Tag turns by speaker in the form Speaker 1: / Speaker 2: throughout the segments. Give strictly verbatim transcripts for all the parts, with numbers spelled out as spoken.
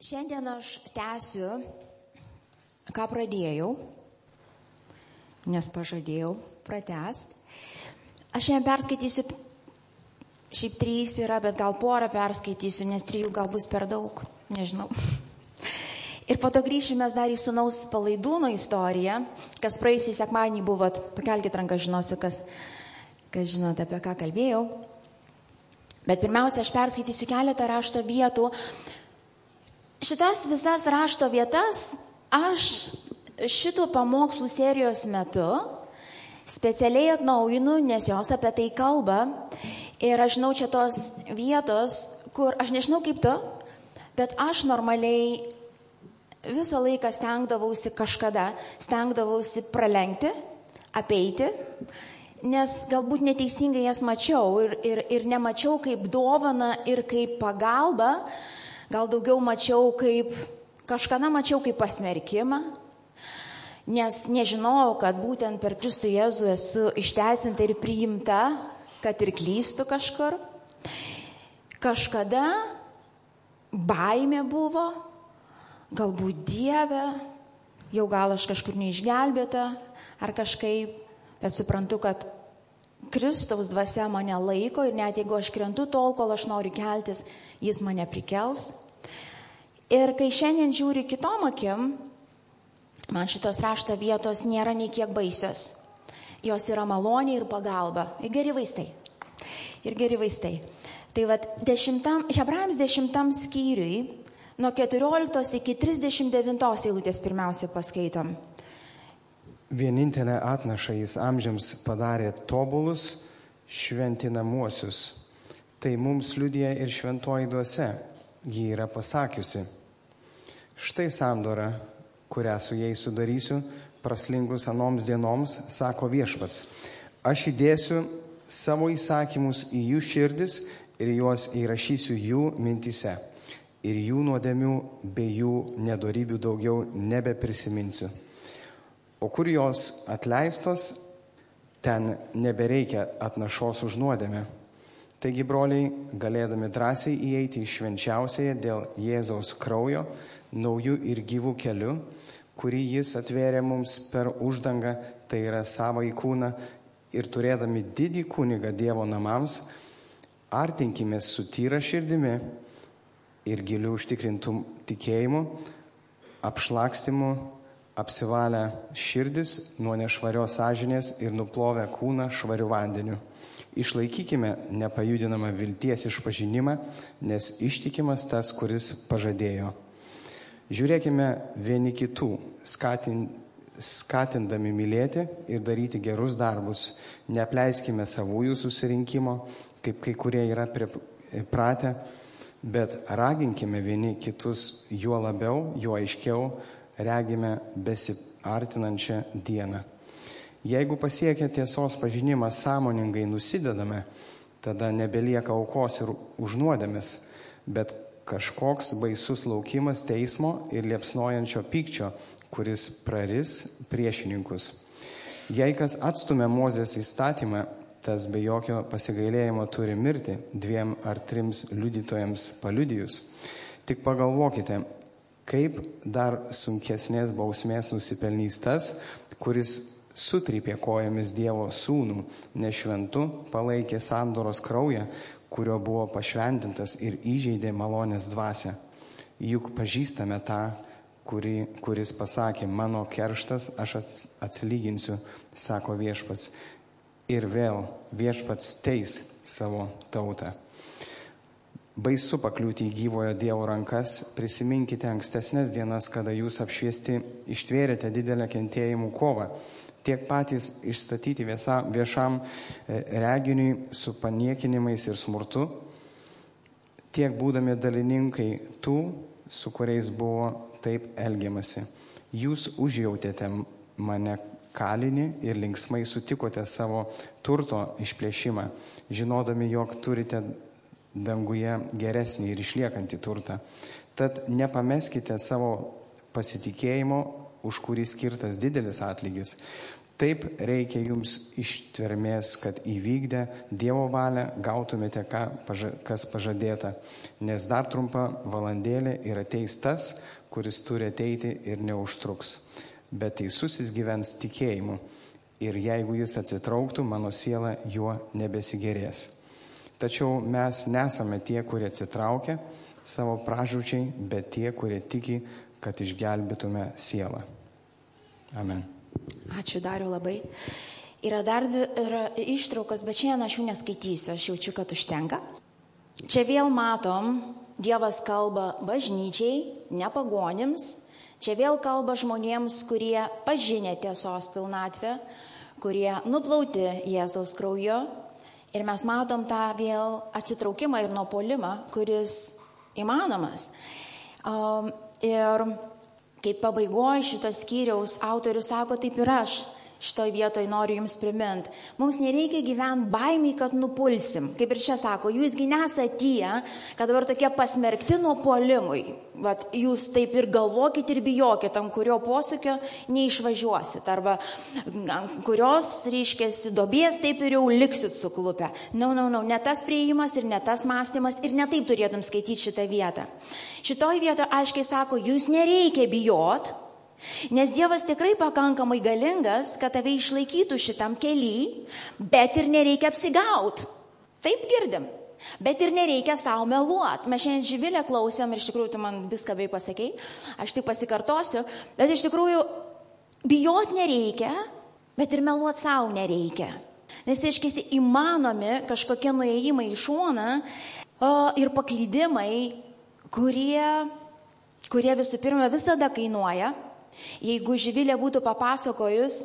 Speaker 1: Šiandien aš tęsiu, ką pradėjau, nes pažadėjau pratęsti. Aš šiandien perskaitysiu, šiaip trys yra, bet gal porą perskaitysiu, nes trijų gal bus per daug, nežinau. Ir po to grįšime dar į sūnaus Palaidūno istoriją, kas praėjusį sekmadienį buvot, pakelkite ranką, žinosiu, kas, kas žinote, apie ką kalbėjau. Bet pirmiausia, aš perskaitysiu keletą rašto vietų. Šitas visas rašto vietas aš šitų pamokslų serijos metu specialiai atnaujinu, nes jos apie tai kalba. Ir aš žinau čia tos vietos, kur aš nežinau kaip tu, bet aš normaliai visą laiką stengdavausi kažkada, stengdavausi pralenkti, apeiti, nes galbūt neteisingai jas mačiau ir, ir, ir nemačiau kaip dovana ir kaip pagalba. Gal daugiau mačiau kaip, kažkada mačiau kaip pasmerkimą, nes nežinojau, kad būtent per Kristų Jėzų esu išteisinta ir priimta, kad ir klystu kažkur. Kažkada baimė buvo, galbūt Dieve, jau gal aš kažkur neišgelbėta ar kažkaip, bet suprantu, kad Kristaus dvasia mane laiko ir net jeigu aš krentu tol, kol aš noriu keltis, jis mane prikels. Ir kai šiandien žiūri kitom akim, man šitos rašto vietos nėra nei kiek baisios. Jos yra malonė ir pagalba. Ir geri vaistai. Ir geri vaistai. Tai vat, dešimtam, Hebrajams dešimtam skyriui, nuo keturioliktos iki trisdešimt devintos eilutės pirmiausia paskaitom.
Speaker 2: Vienintelę atnašą jis amžiams padarė tobulus šventinamuosius. Tai mums liudija ir šventoji dvasia. Ji yra pasakiusi: štai sandora, kurią su jais sudarysiu, praslingus anoms dienoms, sako Viešpats. Aš įdėsiu savo įsakymus į jų širdis ir juos įrašysiu jų mintyse. Ir jų nuodėmių bei jų nedorybių daugiau nebeprisiminsiu. O kur jos atleistos, ten nebereikia atnašos už nuodėmę. Taigi, broliai, galėdami drąsiai įeiti į švenčiausiąją dėl Jėzaus kraujo, naujų ir gyvų kelių, kurį jis atvėrė mums per uždangą, tai yra savąjį kūną, ir turėdami didį kunigą Dievo namams, artinkimės su tyra širdimi ir giliu užtikrintų tikėjimu, apšlakstimu, apsivalę širdis nuo nešvarios sąžinės ir nuplovę kūną švariu vandeniu. Išlaikykime nepajudinamą vilties išpažinimą, nes ištikimas tas, kuris pažadėjo. Žiūrėkime vieni kitų, skatin, skatindami mylėti ir daryti gerus darbus. Neapleiskime savųjų susirinkimo, kaip kai kurie yra pripratę, bet raginkime vieni kitus juo labiau, juo aiškiau regime besiartinančią dieną. Jeigu pasiekę tiesos pažinimą sąmoningai nusidedame, tada nebelieka aukos ir už nuodėmes, bet kažkoks baisus laukimas teismo ir liepsnojančio pykčio, kuris praris priešininkus. Jei kas atstumia Mozės įstatymą, tas be jokio pasigailėjimo turi mirti dviem ar trims liudytojams paliudijus. Tik pagalvokite, kaip dar sunkesnės bausmės nusipelnys tas, kuris sutrypė kojomis Dievo sūnų, nešventu palaikė sandoros kraują, kurio buvo pašventintas ir įžeidė malonės dvasią. Juk pažįstame tą, kuri, kuris pasakė: mano kerštas aš atsilyginsiu, sako Viešpats. Ir vėl Viešpats teis savo tautą. Baisu pakliūti į gyvojo Dievo rankas. Prisiminkite ankstesnės dienas, kada jūs apšviesti ištvėrėte didelę kentėjimų kovą. Tiek patys išstatyti viesa, viešam reginiui su paniekinimais ir smurtu, tiek būdami dalininkai tų, su kuriais buvo taip elgiamasi. Jūs užjautėte mane kalinį ir linksmai sutikote savo turto išplėšimą, žinodami, jog turite danguje geresnį ir išliekantį turtą. Tad nepameskite savo pasitikėjimo, už kurį skirtas didelis atlygis. Taip reikia jums ištvermės, kad įvykdę Dievo valią gautumėte, ką, kas pažadėta, nes dar trumpa valandėlė ir ateis tas, kuris turi ateiti ir neužtruks. Bet teisusis gyvens tikėjimu ir jeigu jis atsitrauktų, mano siela juo nebesigerės. Tačiau mes nesame tie, kurie atsitraukia savo pražūčiai, bet tie, kurie tiki, kad išgelbėtume sielą. Amen.
Speaker 1: Ačiū Dariau labai. Yra dar dvi yra ištraukos, bet šiandien aš jų neskaitysiu, aš jaučiu, kad užtenka. Čia vėl matom, Dievas kalba bažnyčiai, ne pagonims. Čia vėl kalba žmonėms, kurie pažinę tiesos pilnatvę, kurie nuplauti Jėzaus krauju. Ir mes matom tą vėl atsitraukimą ir nuopuolimą, kuris įmanomas. Um, ir kaip pabaigoje šitos skyriaus autorius sako, taip ir aš šitoj vietoj noriu jums primint. Mums nereikia gyventi baimiai, kad nupulsim. Kaip ir čia sako, jūsgi nesate tie, kad dabar tokie pasmerkti nuopuolimui. Vat jūs taip ir galvokit ir bijokit, ant kurio posūkio neišvažiuosit. Arba kurios, reiškėsi, dobės taip ir jau liksit suklupę. No, no, no, ne tas prieimas ir ne tas mąstymas ir ne taip turėtum skaityti šitą vietą. Šitoj vietoje aiškiai sako, jūs nereikia bijot, nes Dievas tikrai pakankamai galingas, kad tave išlaikytų šitam kely, bet ir nereikia apsigaut. Taip girdim. Bet ir nereikia savo meluot. Mes šiandien Živilę klausėm ir iš tikrųjų tu man viską bei pasakei, aš tik pasikartosiu, bet iš tikrųjų bijot nereikia, bet ir meluot savo nereikia. Nes iškėsi įmanomi kažkokie nuėjimai į šoną o, ir paklydimai, kurie, kurie visų pirma visada kainuoja. Jeigu Živilė būtų papasakojus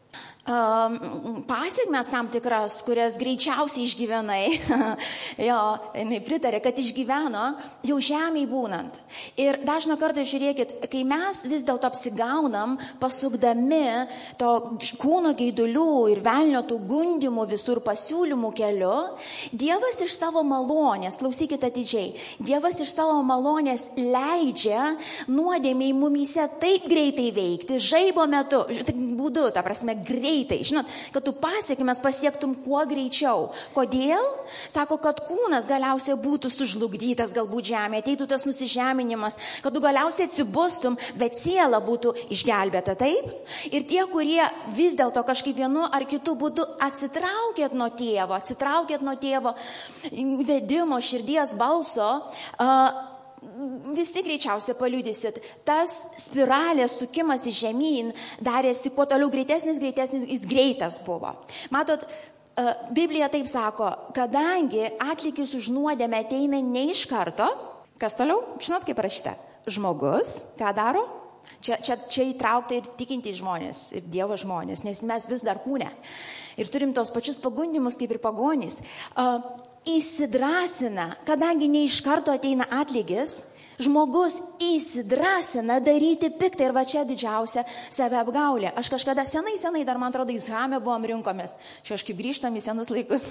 Speaker 1: um, pasiekmes tam tikras, kurias greičiausiai išgyvenai, jo, jinai pritarė, kad išgyveno jau žemėj būnant. Ir dažną kartą žiūrėkit, kai mes vis dėlto apsigaunam, pasukdami to kūno geidulių ir velnio tų gundimų visur pasiūlymų keliu, Dievas iš savo malonės, klausykit atidžiai, Dievas iš savo malonės leidžia nuodėmiai mumyse taip greitai veikti, žaibo metu, būdu, ta prasme, greitai, žinot, kad tu pasiekmes pasiektum kuo greičiau. Kodėl? Sako, kad kūnas galiausiai būtų sužlugdytas galbūt žemė, ateitų tas nusižeminimas, kad tu galiausiai atsibustum, bet siela būtų išgelbėta, taip? Ir tie, kurie vis dėlto kažkaip vienu ar kitu būdu atsitraukėt nuo tėvo, atsitraukėt nuo tėvo vedimo, širdies balso, uh, visi greičiausiai paliudysit, tas spiralės sukimas į žemyn darėsi kuo toliau greitesnis, greitesnis, jis greitas buvo. Matot, Biblija taip sako, kadangi atlygis už nuodėmę ateina ne iš karto, kas toliau, žinot kaip rašyta, žmogus, ką daro? Čia, čia, čia įtraukta ir tikintys žmonės, ir Dievo žmonės, nes mes vis dar kūne. Ir turim tos pačius pagundimus kaip ir pagonys. Uh, įsidrasina, kadangi ne iš karto ateina atlygis, žmogus įsidrasina daryti piktą ir va čia didžiausia save apgaulė. Aš kažkada senai, senai, dar man atrodo, Izhame buvom rinkomės. Čia aš kaip grįžtam į senus laikus.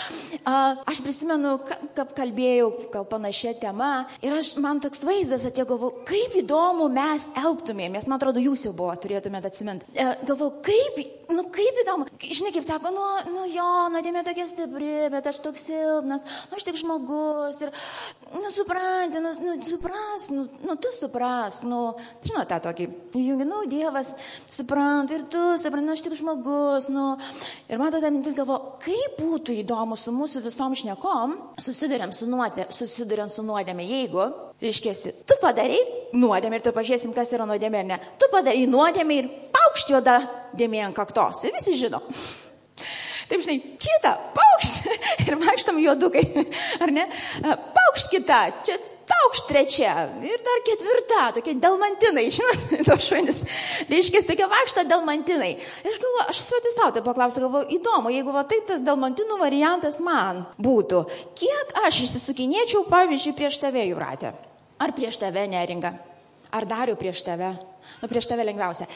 Speaker 1: Aš prisimenu, kaip kalbėjau, gal panašia tema. Ir aš, man toks vaizdas atėjo, galvau, kaip įdomu mes elgtumėmės. Man atrodo, jūs jau buvo, turėtumėte atsiminti. Galvau, kaip, nu kaip įdomu. Žinai, kaip sako, nu, nu jo, nuodėmė tokia stipri, bet aš toks silpnas, nu aš tik žmogus. Ir, nu, supranti, nu, nu supranti. Supras, nu, nu tu supras, nu, žinau tą tokį, jungi, nu, Dievas suprant ir tu supranti, nu, aš tik žmogus, nu, ir man tada mintis galvo, kaip būtų įdomu su mūsų visom šnekom, susiduriam su nuodėmė, susiduriam su nuodėmė, jeigu, reiškėsi, tu padarai nuodėmę ir tu pažiūrėsim, kas yra nuodėmė ar ne, tu padarai nuodėmę ir paukšt juoda dėmė ant kaktos, ir visi žino. Taip, žinai, kita, paukšt, ir vaikštam juodukai, ar ne, paukšt kita, čia taukšt trečia ir dar ketvirta, tokie delmantinai, žinot, tos šunys. Reiškia, tokie vaikšta delmantinai. Ir aš galvoju, aš sveti savo tai paklausiu, galvoju, įdomu, jeigu va taip tas delmantinų variantas man būtų, kiek aš išsisukinėčiau, pavyzdžiui, prieš tave, Jūratė? Ar prieš tave, Neringa? Ar Dariu prieš tave? Nu, prieš tave lengviausia.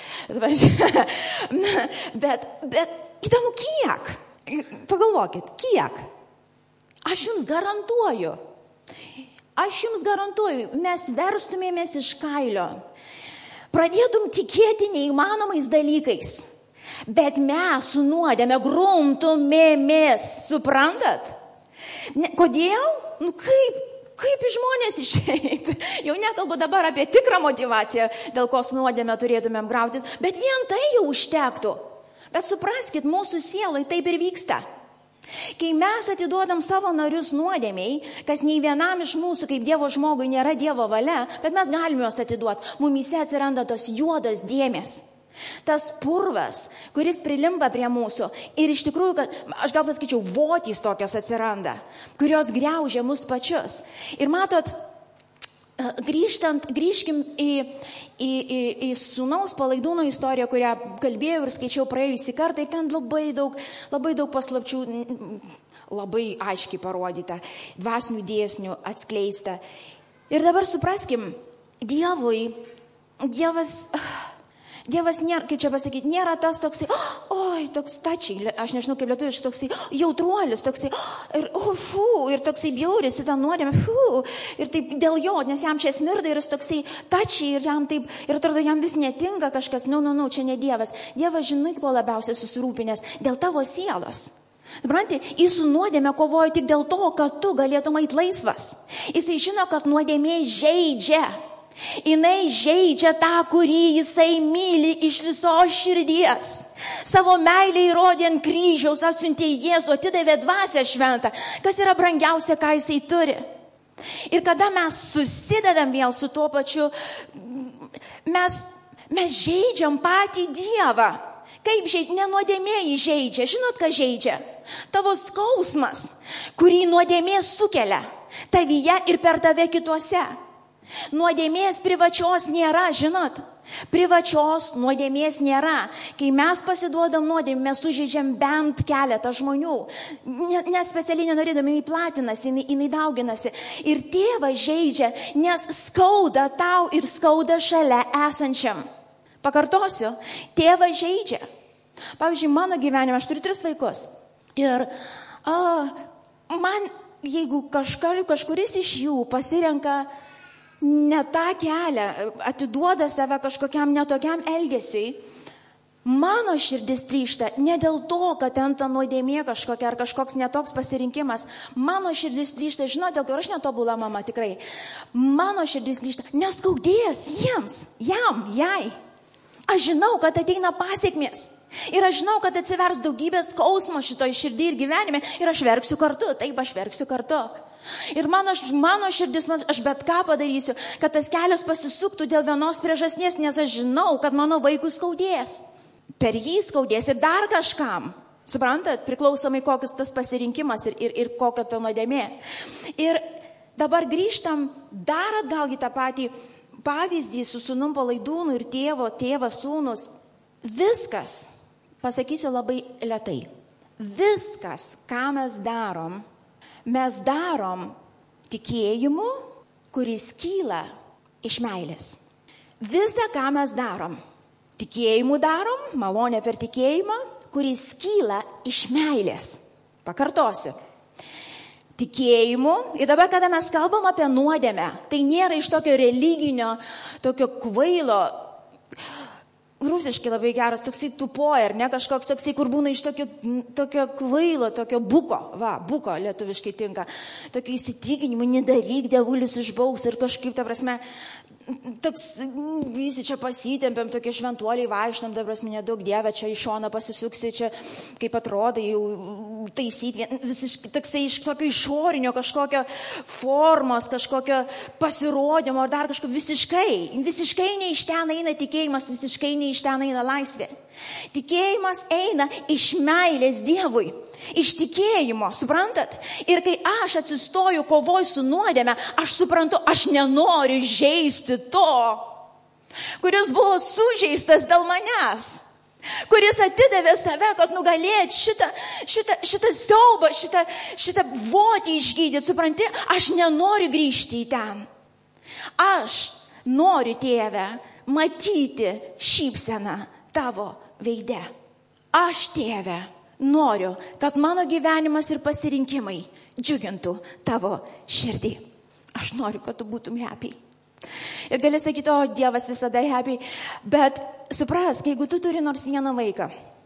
Speaker 1: bet, bet įdomu, kiek? Pagalvokit, kiek? Aš jums garantuoju, Aš jums garantuoju, mes verstumėmės iš kailio, pradėtum tikėti neįmanomais dalykais, Bet mes su nuodėme grumtumėmės, suprantat? Ne, kodėl? Nu kaip, kaip iš žmonės išeiti? Jau nekalbu dabar apie tikrą motivaciją, dėl ko su nuodėme turėtumėm grautis, bet vien tai jau užtektų. Bet supraskit, mūsų sielai taip ir vyksta. Kai mes atiduodam savo narius nuodėmiai, kas nei vienam iš mūsų kaip Dievo žmogui nėra Dievo valia, bet mes galime juos atiduoti, mumyse atsiranda tos juodos dėmės. Tas purvas, kuris prilimpa prie mūsų ir iš tikrųjų, kad, aš gal pasakyčiau, votys tokios atsiranda, kurios griaužia mus pačius. Ir matot, grįžtant, grįžkim į, į, į, į sūnaus Palaidūno istoriją, kurią kalbėjau ir skaičiau praėjusį kartą, ir ten labai daug, labai daug paslapčių, labai aiškiai parodyta, dvasinių dėsnių atskleista. Ir dabar supraskim, Dievui, Dievas... Dievas nėra, kaip čia pasakyti, nėra tas toksai, oi, toks tačiai, aš nežinau kaip lietuviškai, toksai jautruolis, toksai, ir, oh, fu, ir toksai bjauris, į tą nuodėmę, fu, ir taip dėl jo, nes jam čia smirda ir jis toksai tačiai, ir jam taip, ir atrodo, jam vis netinka kažkas, nu, nu, nu, čia ne Dievas. Dievas, žinai, ko labiausiai susirūpinęs, dėl tavo sielos. Supranti, jis su nuodėme kovoja tik dėl to, kad tu galėtum eit laisvas. Jisai žino, kad nuodėmė žeidžia. Jinai žeidžia tą, kurį jisai myli iš visos širdies. Savo meilę įrodė ant kryžiaus, atsiuntė Jėzų, atidavė dvasią šventą, kas yra brangiausia, ką jisai turi. Ir kada mes susidedam vėl su tuo pačiu, mes, mes žeidžiam patį Dievą. Kaip žaidžia? Ne nuodėmė jį žaidžia. Žinot, ką žaidžia? Tavo skausmas, kurį nuodėmė sukelia tavyje ir per tave kituose. Nuodėmės privačios nėra, žinot. Privačios nuodėmės nėra. Kai mes pasiduodam nuodėmę, mes sužeidžiam bent keletą žmonių. Net ne specialiai nenorėdami, jinai platinasi, jinai, jinai dauginasi. Ir tėvas žaidžia, nes skauda tau ir skauda šalia esančiam. Pakartosiu, tėvas žaidžia. Pavyzdžiui, mano gyvenime, aš turiu tris vaikus. Ir a, man, jeigu kažkar, kažkuris iš jų pasirenka ne tą kelią, atiduoda save kažkokiam netokiam elgesiui, mano širdis plyšta ne dėl to, kad ten ta nuodėmė kažkokia ar kažkoks netoks pasirinkimas. Mano širdis plyšta, žinot, dėl ko aš netobula mama tikrai. Mano širdis plyšta, neskaudės jiems, jam, jai. Aš žinau, kad ateina pasiekmės. Ir aš žinau, kad atsivers daugybės skausmo šitoj širdį ir gyvenime. Ir aš verksiu kartu, taip aš verksiu kartu. Ir mano, mano širdis, aš bet ką padarysiu, kad tas kelias pasisuktų dėl vienos priežasties, nes aš žinau, kad mano vaikui skaudės. Per jį skaudės ir dar kažkam. Suprantat, priklausomai kokias tas pasirinkimas ir, ir, ir kokia ta nuodėmė. Ir dabar grįžtam dar atgal į tą patį pavyzdį su sūnum Palaidūnu ir tėvo, tėvas, sūnus. Viskas, pasakysiu labai lėtai, viskas, ką mes darom, mes darom tikėjimu, kuris kyla iš meilės. Visa, ką mes darom, tikėjimu darom, malonę per tikėjimą, kuris kyla iš meilės. Pakartosiu. Tikėjimu. Ir dabar, kada mes kalbam apie nuodėmę, tai nėra iš tokio religinio, tokio kvailo, rusiškai labai geras, toksai tupoja, ar ne, kažkoks toksai, kur būna iš tokio, tokio kvailo, tokio buko, va, buko lietuviškai tinka, tokio įsitikinimų, nedaryk, dievulis išbaus ir kažkaip, ta prasme, toks, visi čia pasitempėm, tokie šventuoliai vaikštam, ta prasme, nedaug dieve, čia iš šono pasisuksi, čia kaip atrodo, jau taisyti, visiškai, toksai iš tokio išorinio kažkokio formos, kažkokio pasirodymo, ar dar kažko visiškai, visiškai ne iš ten eina tikėjimas, visiškai ne iš ten eina laisvė. Tikėjimas eina iš meilės Dievui, iš tikėjimo, suprantat? Ir kai aš atsistoju, kovoju su nuodėme, aš suprantu, aš nenoriu žeisti to, kuris buvo sužeistas dėl manęs, kuris atidavė save, kad nugalėt šitą, šitą, šitą siaubą, šitą, šitą votį išgydyti, supranti? Aš nenoriu grįžti į ten. Aš noriu, Tėve, matyti šypseną tavo veide. Aš, Tėve, noriu, kad mano gyvenimas ir pasirinkimai džiugintų tavo širdį. Aš noriu, kad tu būtum happy. Ir gali sakyti, o Dievas visada happy, bet suprask, jeigu tu turi nors vieną vaiką,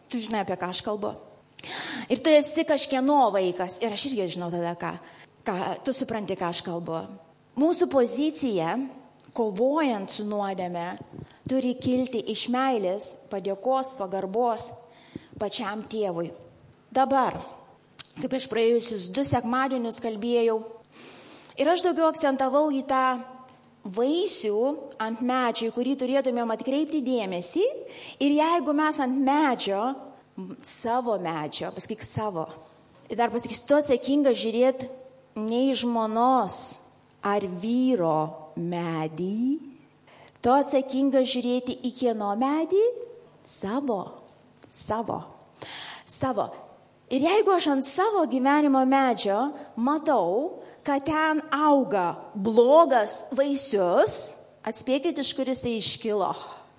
Speaker 1: Tu žinai, apie ką aš kalbu. Ir tu esi kažkieno vaikas. Ir aš irgi žinau tada, ką, ką tu supranti, ką aš kalbu. Mūsų pozicija, kovojant su nuodėme, turi kilti iš meilės, padėkos, pagarbos pačiam tėvui. Dabar, kaip aš praėjusius du sekmadienius kalbėjau, ir aš daugiau akcentavau į tą vaisių ant medžio, į kurį turėtumėm atkreipti dėmesį. Ir jeigu mes ant medžio, savo medžio, pasakyk savo, ir dar pasakysiu, tu atsakingas žiūrėti ne į žmonos ar vyro medį, tu atsakingas žiūrėti į kieno medį? Savo, savo, savo. Ir jeigu aš ant savo gyvenimo medžio matau, kad ten auga blogas vaisius, atspėkit, iš kur jisai iškilo.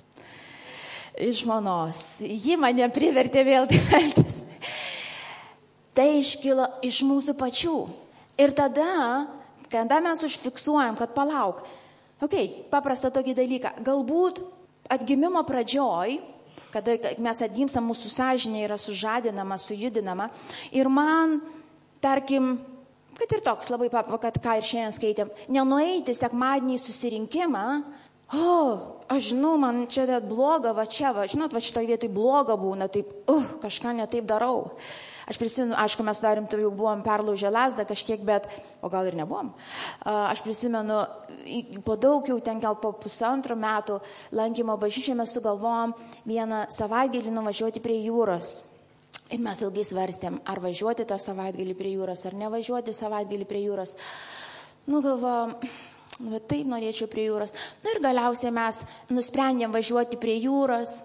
Speaker 1: Iš žmonos. Ji mane privertė vėl taip elgtis. Tai iškilo iš mūsų pačių. Ir tada, kada mes užfiksuojam, kad palauk, okei, okay, paprastą tokį dalyką, galbūt atgimimo pradžioj, kada mes atgimstam, mūsų sąžinė yra sužadinama, sujudinama, ir man, tarkim, kad ir toks labai papa, kad ką ir šiandien skaitėm, nenueiti sekmadienį susirinkimą, o, oh, aš žinau, man čia net bloga, va čia, va, žinot, va šitoj vietoj bloga būna, taip, uh, kažką netaip darau. Aš prisimenu, aišku, mes darim, tai jau buvom perlaužę lasdą kažkiek, bet, o gal ir nebuvom. Aš prisimenu, po daug jau ten gal po pusantro metų lankymo bažnyčioje mes sugalvojom vieną savaitgalį nuvažiuoti prie jūros. Ir mes ilgai svarstėm, ar važiuoti tą savaitgalį prie jūros, ar nevažiuoti savaitgalį prie jūros. Nu, galvojom, nu, taip norėčiau prie jūros. Nu, ir galiausiai mes nusprendėm važiuoti prie jūros.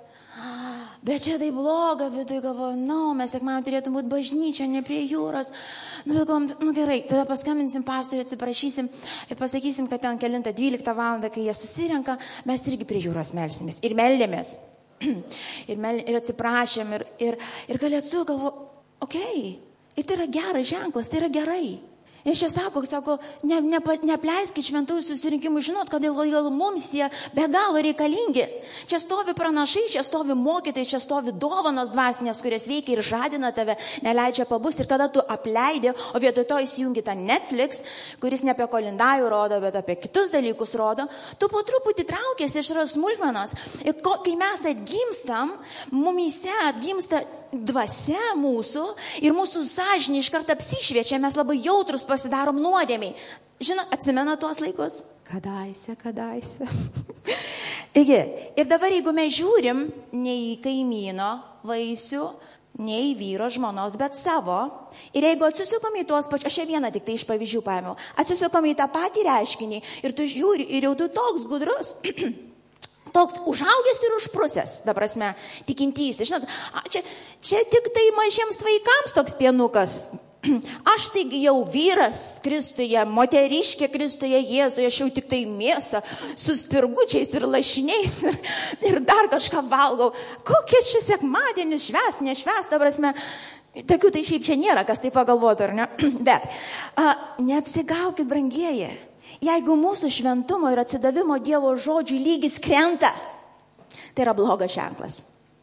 Speaker 1: Bet čia tai bloga, vidui galvojom, nu, mes sekmadienį turėtum būti bažnyčia, ne prie jūros. Nu, bet galvojom, nu gerai, tada paskambinsim pastoriui, atsiprašysim ir pasakysim, kad ten kelintą dvyliktą valandą, kai jie susirenka, mes irgi prie jūros melsimės. Ir meldėmės. Ir, mel, ir atsiprašėm, ir, ir, ir galėtų galvo, okei, okay, ir tai yra geras ženklas, tai yra gerai. Ir čia sako, sako, ne, ne, nepleiskit šventųjų susirinkimų, žinot, kodėl mums jie be galo reikalingi. Čia stovi pranašai, čia stovi mokytojai, čia stovi dovanos dvasinės, kurias veikia ir žadina tave, neleidžia pabūsti. Ir kada tu apleidi, o vietoj to įsijungi tą Netflix, kuris ne apie kolendajų rodo, bet apie kitus dalykus rodo, tu po truputį traukiasi iš smulkmenos. Ir ko, kai mes atgimstam, mumyse atgimsta dvasia mūsų ir mūsų sąžinė iš karto apsišviečia, mes labai jautrus pasidarom nuodėmiai. Žinot, atsimena tuos laikus? Kadaise, kadaise. Taigi, ir dabar jeigu mes žiūrim ne į kaimyno vaisių, ne į vyro žmonos, bet savo, ir jeigu atsisukom į tuos pačius, aš čia vieną tik tai iš pavyzdžių paėmiau, atsisukom į tą patį reiškinį ir tu žiūri ir jau tu toks gudrus, toks užaugęs ir užprusęs, ta prasme, tikintysis. Žinot, čia, čia tik tai mažiems vaikams toks pienukas. Aš tai jau vyras Kristuje, moteriškė Kristuje, Jėzuje, aš jau tik tai mėsą su spirgučiais ir lašiniais ir, ir dar kažką valgau. Kokie čia sekmadienis, švęs, nešvęs, ta prasme, tokių tai šiaip čia nėra, kas tai pagalvotų, ar ne? Bet a, neapsigaukit, brangieji. Jeigu mūsų šventumo ir atsidavimo Dievo žodžių lygis krenta, tai yra blogas ženklas.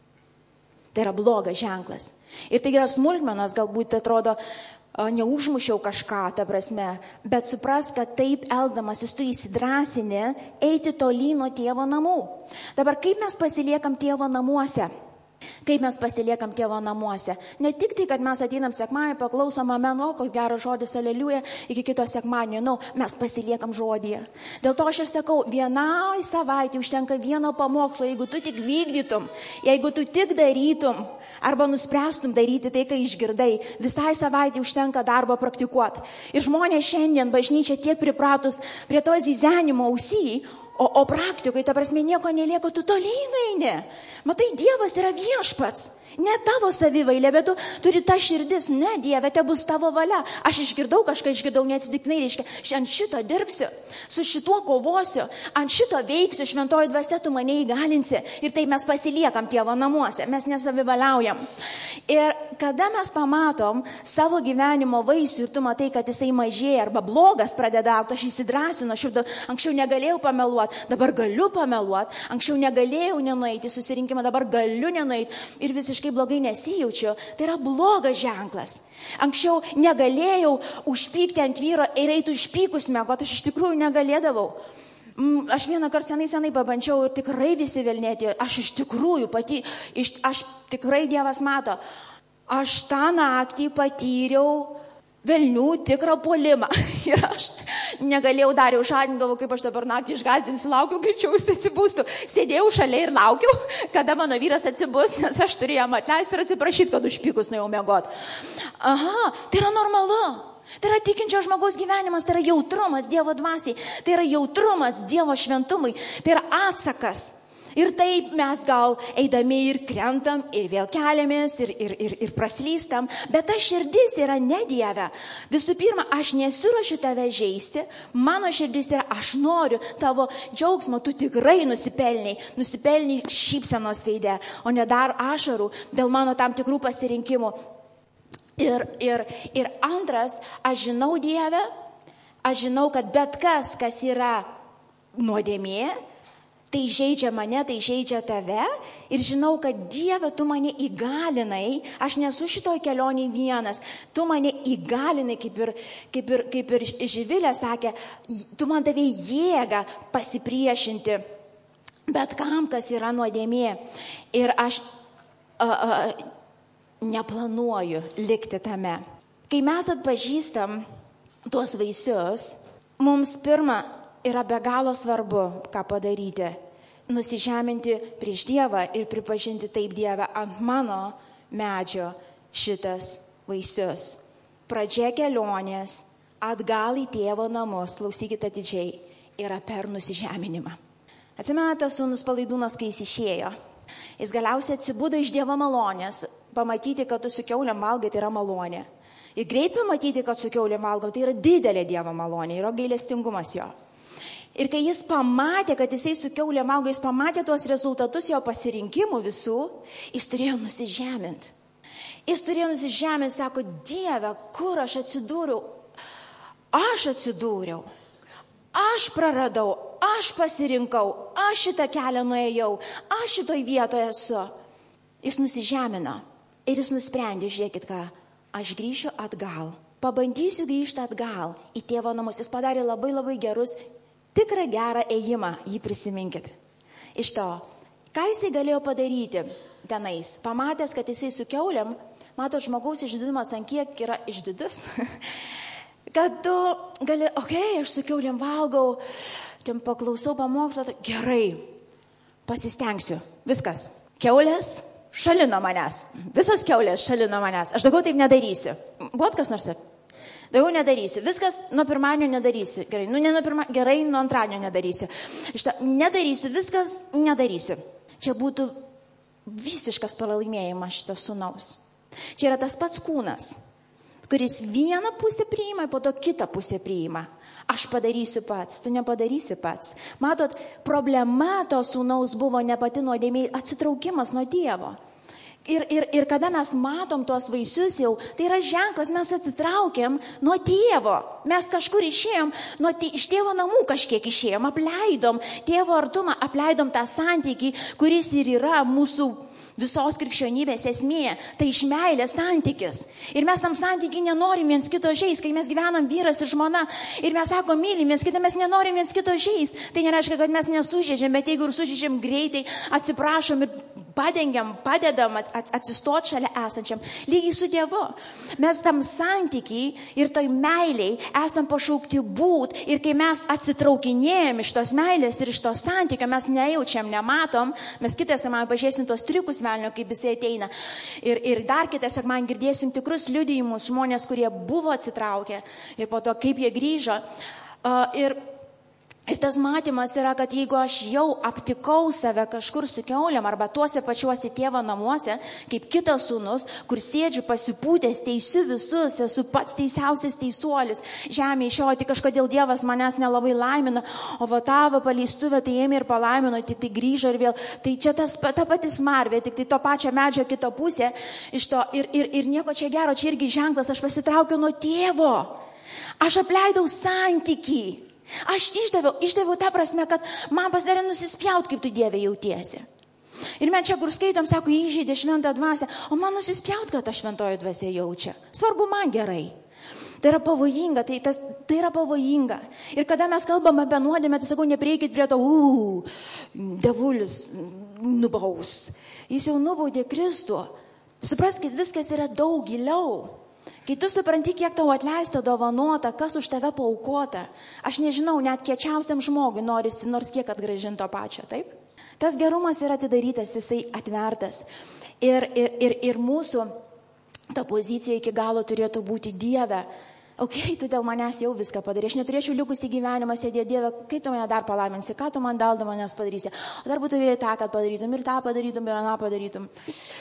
Speaker 1: Tai yra blogas ženklas. Ir tai yra smulkmenos, galbūt atrodo, neužmušiau kažką, ta prasme, bet supras, kad taip elgdamasis tu įsidrasini eiti tolyn nuo tėvo namų. Dabar kaip mes pasiliekam tėvo namuose? Kaip mes pasiliekam tėvo namuose? Ne tik tai, kad mes ateinam sekmadienį, paklausom amen, o koks geras žodis, aleliuja, iki kito sekmadienio, nu, mes pasiliekam žodyje. Dėl to aš ir sakau, vienai savaitė užtenka vieno pamokslo, jeigu tu tik vykdytum, jeigu tu tik darytum, arba nuspręstum daryti tai, ką išgirdai, visai savaitė užtenka darbo praktikuoti. Ir žmonės šiandien bažnyčia tiek pripratus prie to zyzenimo ausy, o, o praktikoje, ta prasme, nieko nelieka, tu tolyn eini. Matai, Dievas yra viešpats. Ne tavo savivailė, bet tu turi tą širdis, ne Dieve, te bus tavo valia. Aš išgirdau kažką, išgirdau neatsitiktinai, reiškia, ant šito dirbsiu, su šituo kovosiu, ant šito veiksiu, šventoji dvasia tu mane įgalinsi. Ir tai mes pasiliekam tėvo namuose, mes nesavivaliaujam. Ir kada mes pamatom savo gyvenimo vaisių ir tu matai, kad jisai mažėja arba blogas pradeda augti, aš įsidrasinu, aš jau anksčiau negalėjau pameluoti, dabar galiu pameluoti, anksčiau negalėjau nenueiti susirinkimą, dabar galiu nenueiti ir visiškai visiškai blogai nesijaučiu, tai yra blogas ženklas. Anksčiau negalėjau užpykti ant vyro ir eiti užpykus mėgoti, aš iš tikrųjų negalėdavau. Aš vieną kartą senai senai pabandžiau ir tikrai visi velnėti, aš iš tikrųjų pati, iš, aš tikrai Dievas mato, aš tą naktį patyriau velnių tikrą puolimą. Ir aš negalėjau dar jau šadinti, galvoju, kaip aš dabar naktį išgazdinsiu, laukiu, greičiau jis atsibūstų. Sėdėjau šalia ir laukiau, kada mano vyras atsibūs, nes aš turėjau jam atleisti ir atsiprašyti, kad užpykus nuėjau miegot. Aha, tai yra normalu. Tai yra tikinčio žmogaus gyvenimas, tai yra jautrumas Dievo dvasiai, tai yra jautrumas Dievo šventumui, tai yra atsakas. Ir taip mes gal eidami ir krentam, ir vėl keliamės, ir, ir, ir, ir praslystam, bet ta širdis yra ne Dieve. Visų pirma, aš nesiruošiu tave žeisti, mano širdis yra, aš noriu tavo džiaugsmo, tu tikrai nusipelniai, nusipelniai šypsenos veide, o ne dar ašarų dėl mano tam tikrų pasirinkimų. Ir, ir, ir antras, aš žinau Dievę, aš žinau, kad bet kas, kas yra nuodėmė, tai žaidžia mane, tai žaidžia tave ir žinau, kad Dieve, tu mane įgalinai, aš nesu šitoj kelionėj vienas, tu mane įgalinai, kaip ir, kaip ir, kaip ir Živilė sakė, tu man davei jėgą pasipriešinti bet kam, kas yra nuodėmė. Ir aš a, a, neplanuoju likti tame. Kai mes atpažįstam tuos vaisius, mums pirma, yra be galo svarbu, ką padaryti. Nusižeminti prieš Dievą ir pripažinti taip Dievę ant mano medžio šitas vaisius. Pradžia kelionės atgal į tėvo namus, klausykite atidžiai, yra per nusižeminimą. Atsimenate, sūnus Palaidūnas, kai jis išėjo. Jis galiausiai atsibudo iš Dievo malonės. Pamatyti, kad tu su kiaulėm valgai, tai yra malonė. Ir greit pamatyti, kad su kiaulėm valgom, tai yra didelė Dievo malonė, yra gailestingumas jo. Ir kai jis pamatė, kad jisai su kiaulėm valgo, jis pamatė tuos rezultatus jo pasirinkimų visų, jis turėjo nusižeminti. Jis turėjo nusižeminti, sako, Dieve, kur aš atsidūriau? Aš atsidūriau. Aš praradau, aš pasirinkau, aš šitą kelią nuėjau, aš šitoj vietoje esu. Jis nusižemino ir jis nusprendė, žiūrėkit ką, aš grįšiu atgal, pabandysiu grįžti atgal į tėvo namus. Jis padarė labai labai gerus, tikrą gerą ėjimą, jį prisiminkit. Iš to, ką jisai galėjo padaryti tenais, pamatęs, kad jisai su kiaulėm, mato, žmogaus išdidumas ant kiek yra išdidus, kad tu gali, okei, okay, aš su kiaulėm valgau, ten paklausau pamokslą, gerai, pasistengsiu, viskas, kiaulės šalino manęs, visas kiaulės šalino manęs, aš daugiau taip nedarysiu. Buvo kas nors? Daugiau nedarysiu, viskas nuo pirmadienio nedarysiu, gerai, nu ne nuo pirmadienio, gerai, nuo antradienio nedarysiu. Šitą, nedarysiu, viskas nedarysiu. Čia būtų visiškas pralaimėjimas šito sūnaus. Čia yra tas pats kūnas, kuris vieną pusę priima, po to kitą pusę priima. Aš padarysiu pats, tu nepadarysi pats. Matot, problema to sūnaus buvo ne pati nuodėmė, atsitraukimas nuo Dievo. Ir, ir, ir kada mes matom tuos vaisius jau, tai yra ženklas, mes atsitraukėm nuo tėvo. Mes kažkur išėjom, nuo tė, iš tėvo namų kažkiek išėjom, apleidom tėvo artumą, apleidom tą santykį, kuris ir yra mūsų visos krikščionybės esmė. Tai iš meilės santykis. Ir mes tam santykiai nenorim viens kito žeis, kai mes gyvenam vyras ir žmona ir mes sakom mylim viens kitą, mes nenorim viens kito žeis. Tai nereiškia, kad mes nesužeidžiam, bet jeigu ir sužeidžiam greitai, atsiprašom ir padengiam, padedam atsistot šalia esančiam. Lygiai su Dievu. Mes tam santykiai ir toj meiliai esam pašaukti būt. Ir kai mes atsitraukinėjom iš tos meilės ir iš tos santykio, mes nejaučiam, nematom, mes kitą sekmadienį pažiūrėsim tos triukus velnio, kaip jisai ateina. Ir, ir dar kitą sekmadienį girdėsim tikrus liudijimus, žmonės, kurie buvo atsitraukę ir po to kaip jie grįžo. Uh, ir Ir tas matymas yra, kad jeigu aš jau aptikau save kažkur su kiaulėm arba tuose pačiuose tėvo namuose, kaip kitas sūnus, kur sėdžiu pasipūtęs, teisiu visus, esu pats teisiausias teisuolis, žemė išėjo, tik kažkodėl Dievas manęs nelabai laimina, o va tavo paleistuvę tai ėmė ir palaimino, tik tai grįžo ir vėl. Tai čia tas, ta pati smarvė, tik tai to pačio medžio kita pusė iš to. Ir, ir, ir nieko čia gero, čia irgi ženklas, aš pasitraukiau nuo tėvo. Aš apleidau santykį. Aš išdaviau, išdaviau tą prasme, kad man pasidarė nusispjaut, kaip tu Dieve jautiesi. Ir mes čia, kur skaitom, sako, įžeidė šventą dvasią, o man nusispjaut, kad ta šventoji dvasia jaučia. Svarbu man gerai. Tai yra pavojinga, tai, tas, tai yra pavojinga. Ir kada mes kalbam apie nuodėmę, tai sakau, neprieikit prie to, uu, devulis nubaus. Jis jau nubaudė Kristų. Supraskit, viskas yra daug giliau. Kai tu supranti, kiek tau atleista, dovanota, kas už tave paaukota, aš nežinau, net kiečiausiam žmogui norisi nors kiek atgrąžinto pačio, taip? Tas gerumas yra atidarytas, jisai atvertas. Ir, ir, ir, ir mūsų ta pozicija iki galo turėtų būti Dieve. Ok, tu dėl manęs jau viską padarė. Aš neturėčiau likusį gyvenimą sėdėti, Dieve, kaip tu mane dar palaiminsi, ką tu man dėl manęs padarysi. O dar būtų gerai tą, kad padarytum, ir tą padarytum, ir aną padarytum.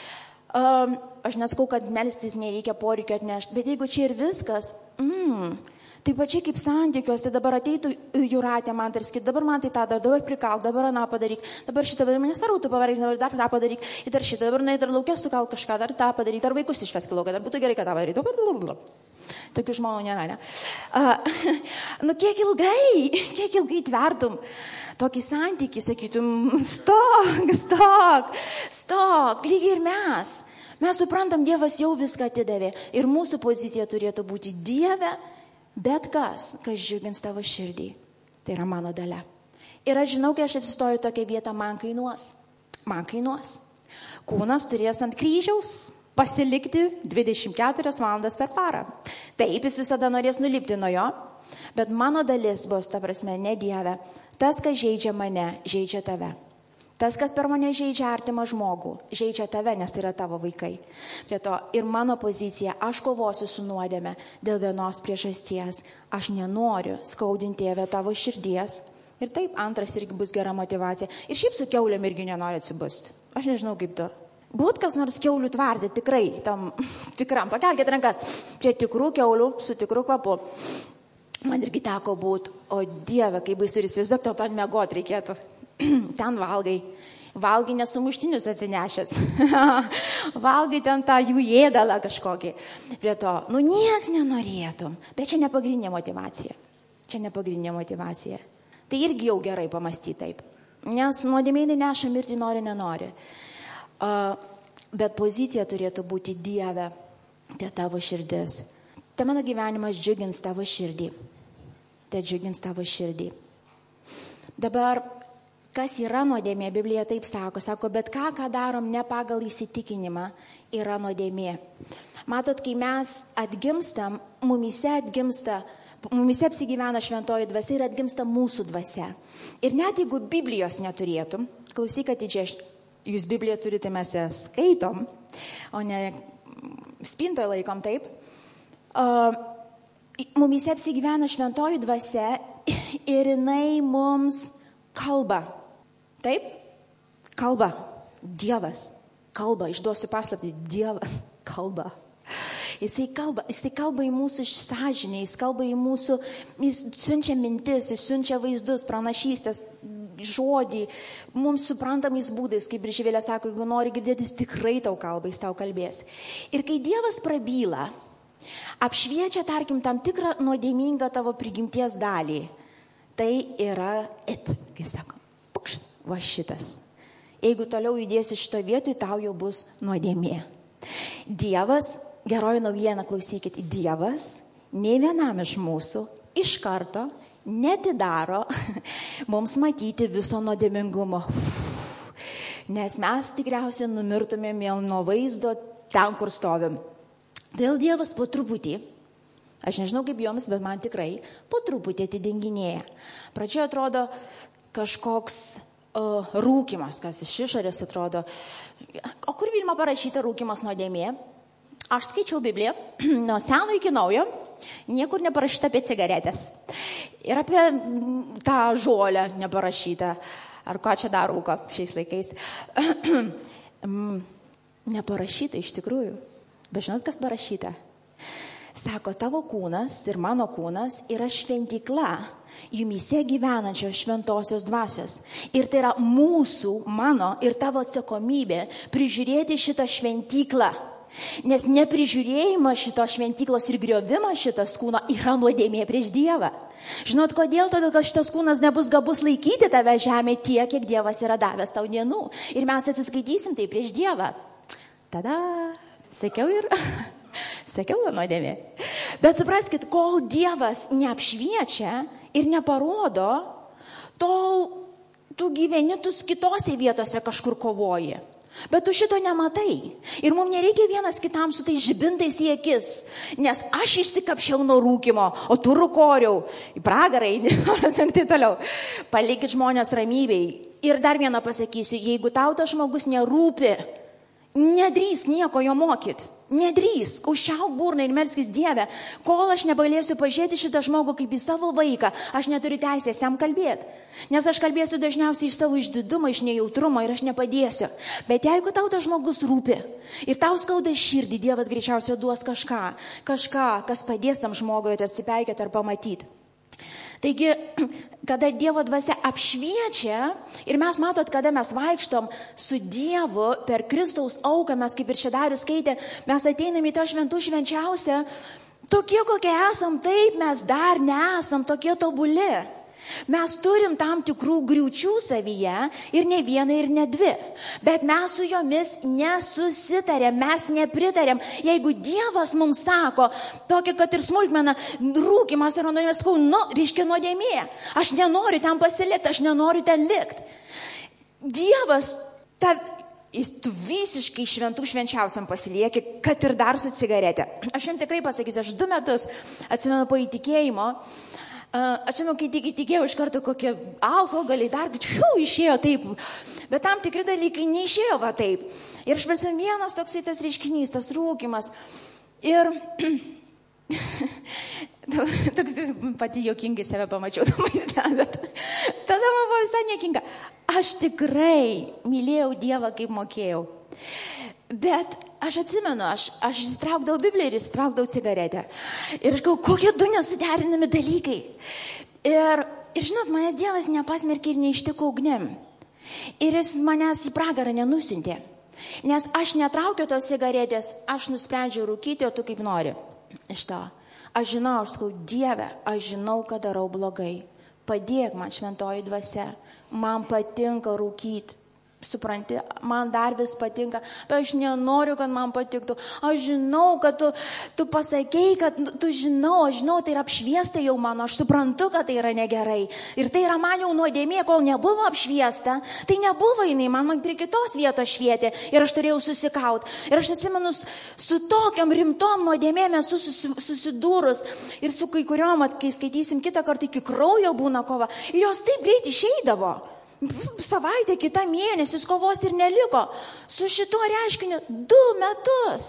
Speaker 1: Um, aš neskau, kad melstis nereikia poreikio atnešti, bet jeigu čia ir viskas, mm, tai pačiai kaip santykiuose, dabar ateitų Jūratė man tarskit, dabar man tai tą, dabar prikalk, dabar aną padaryk, dabar šitą, dabar manęs arautų pavaryk, dabar dar tą padaryk, ir dar šitą, dabar dar laukės sukalk kažką, dar tą padaryk, dar vaikus išvesk į lauką, dar būtų gerai, kad tą padarytų. Tokių žmonių nėra, ne? Uh, nu, kiek ilgai, kiek ilgai tvertum tokį santykį, sakytum, stok, stok, stok, lygiai ir mes. Mes suprantam, Dievas jau viską atidavė ir mūsų pozicija turėtų būti Dieve, bet kas, kas džiugins tavo širdį. Tai yra mano dalia. Ir aš žinau, kai aš atsistoju tokią vietą, man kainuos. Man kainuos. Kūnas turės ant kryžiaus pasilikti dvidešimt keturias valandas per parą. Taip, jis visada norės nulipti nuo jo, bet mano dalis bus, ta prasme, ne Dieve. Tas, kas žaidžia mane, žaidžia tave. Tas, kas per mane žaidžia artimą žmogų, žaidžia tave, nes tai yra tavo vaikai. Prie to ir mano pozicija, aš kovosiu su nuodėme dėl vienos priežasties. Aš nenoriu skaudinti, Dieve, tavo širdies. Ir taip, antras irgi bus gera motyvacija. Ir šiaip su kiaulėm irgi nenori atsibusti. Aš nežinau, kaip tu. Būt kas nors kiaulių tvardė, tikrai, tam tikram, pakelkite rankas, prie tikrų kiaulių, su tikru kvapu. Man irgi teko būti, o Dieve, kaip baisu ir įsivaizduok, tau ten miegot reikėtų. Ten valgai. Valgai nesumuštinius atsinešęs. Valgai ten tą jų ėdalą kažkokį. Prie to, nu nieks nenorėtum. Bet čia ne pagrindinė motyvacija. Čia ne pagrindinė motyvacija. Tai irgi jau gerai pamastyti taip. Nes nuodėmė neša mirti nori, nenori. Uh, bet pozicija turėtų būti Dieve, tai tavo širdis. Tai mano gyvenimas džiugins tavo širdį. Tai džiugins tavo širdį. Dabar, kas yra nuodėmė, Biblija taip sako, sako, bet ką, ką darom ne pagal įsitikinimą, yra nuodėmė. Matot, kai mes atgimstam, mumise atgimsta, mumise apsigyvena šventoji dvasia ir atgimsta mūsų dvasia. Ir net jeigu Biblijos neturėtum, klausyk atidžiai, jūs Bibliją turite, mes ją skaitom, o ne spintoje laikom, taip. Uh, mumise apsigyvena šventoji dvasia ir jinai mums kalba. Taip? Kalba. Dievas. Kalba. Išduosiu paslaptį. Dievas kalba. Jisai kalba, jisai kalba į mūsų sąžinę, jis kalba į mūsų, jis siunčia mintis, jis siunčia vaizdus, pranašystės, žodį, mums suprantamais būdais, kaip ir Živilė sako, jeigu nori girdėti, jis tikrai tau kalba, jis tau kalbės. Ir kai Dievas prabyla, apšviečia, tarkim, tam tikrą nuodėmingą tavo prigimties dalį, tai yra it, kaip sako, pukšt, va šitas. Jeigu toliau judėsi šito vietoj, tau jau bus nuodėmė. Dievas, geroji naujiena, klausykit, Dievas nei vienam iš mūsų iš karto netidaro mums matyti viso nuodėmingumo. Nes mes tikriausiai numirtumėm jau nuo vaizdo ten, kur stovim. Todėl Dievas po truputį, aš nežinau kaip joms, bet man tikrai, po truputį atidenginėja. Pradžioje atrodo kažkoks uh, rūkimas, kas iš išorės atrodo. O kur Vilma parašyta rūkimas nuodėmė? Aš skaičiau Bibliją, nuo seno iki naujo, niekur neparašyta apie cigaretės. Ir apie tą žolę neparašyta. Ar ką čia dar rūko šiais laikais. Neparašyta iš tikrųjų. Bet žinot, kas parašyta? Sako, tavo kūnas ir mano kūnas yra šventykla, jumyse gyvenančios šventosios dvasios. Ir tai yra mūsų, mano ir tavo atsakomybė prižiūrėti šitą šventyklą. Nes neprižiūrėjimas šitos šventyklos ir griovimas šitas kūno yra nuodėmė prieš Dievą. Žinot, kodėl? Todėl, kad šitas kūnas nebus gabus laikyti tave žemėje tiek, kiek Dievas yra davęs tau dienų. Ir mes atsiskaitysim tai prieš Dievą. Tada, sakiau ir, sakiau nuodėmė. Bet supraskit, kol Dievas neapšviečia ir neparodo, tol tu gyveni tu kitose vietose kažkur kovoji. Bet tu šito nematai. Ir mums nereikia vienas kitam su tai žibintais į akis. Nes aš išsikapšiau nuo rūkimo, o tu rūkoriau. Į pragarą eini, ir taip toliau. Palikit žmonės ramybei. Ir dar vieną pasakysiu, jeigu tau tas žmogus nerūpi, nedrįsk nieko jo mokyt. Nedrįsk, užčiauk burną ir melskis Dieve, kol aš negalėsiu pažiūrėti šitą žmogų kaip į savo vaiką, aš neturiu teisės jam kalbėti. Nes aš kalbėsiu dažniausiai iš savo išdidumo, iš nejautrumo ir aš nepadėsiu. Bet jeigu tau tas žmogus rūpi ir tau skauda širdį, Dievas greičiausiai duos kažką, kažką, kas padės tam žmogui atsipeikėti ar pamatyti. Taigi, kada Dievo dvasia apšviečia ir mes matot, kada mes vaikštom su Dievu per Kristaus auką, mes kaip ir čia Darius skaitė, mes ateinam į tą šventų švenčiausią, tokie kokie esam, taip mes dar nesam tokie tobuli. Mes turim tam tikrų griūčių savyje ir ne vieną ir ne dvi, bet mes su jomis nesusitarėm, mes nepritarėm. Jeigu Dievas mums sako, tokia, kad ir smulkmena, rūkimas yra nuodėmė, sakau, nu, reiškia nuodėmė, aš nenoriu ten pasilikti, aš nenoriu ten likti. Dievas, ta, jis tu visiškai šventų švenčiausiam pasilieki, kad ir dar su cigaretė. Aš jums tikrai pasakysiu, aš du metus atsimenu po įtikėjimo, aš žinau, kai tik įtikėjau iš karto kokie alkoholiai, dar fiu, išėjo taip, bet tam tikri dalykai neišėjo va taip. Ir aš prisimenu vienas toksai tas reiškinys, tas rūkimas. Ir toks pati juokingai save pamačiau, bet tada man buvo visai nekinga. Aš tikrai mylėjau Dievą, kaip mokėjau. Bet aš atsimenu, aš, aš įsitraukdavau Bibliją ir įsitraukdavau cigaretę. Ir aš galvoju, kokie du nesuderinami dalykai. Ir, ir žinot, manęs Dievas nepasmerkė ir neištiko ugnim. Ir jis manęs į pragarą nenusintė. Nes aš netraukiau tos cigaretės, aš nusprendžiau rūkyti, o tu kaip nori. Iš to. Aš žinau, aš sakau, Dieve, aš žinau, kad darau blogai. Padėk man šventoji dvasia. Man patinka rūkyti. Supranti, man dar vis patinka, bet aš nenoriu, kad man patiktų. Aš žinau, kad tu, tu pasakei, kad tu žinau, aš žinau, tai yra apšviesta jau mano, aš suprantu, kad tai yra negerai. Ir tai yra man jau nuodėmė, kol nebuvo apšviesta, tai nebuvo jinai, man, man prie kitos vietos švietė ir aš turėjau susikaut. Ir aš atsimenu, su tokiam rimtom nuodėmėm esu susidūrus ir su kai kuriuom, kai skaitysim kitą kartą, iki kraujo būna kova, ir jos taip greit išeidavo. Savaitę, kitą mėnesį kovos ir neliko. Su šituo reiškiniu du metus.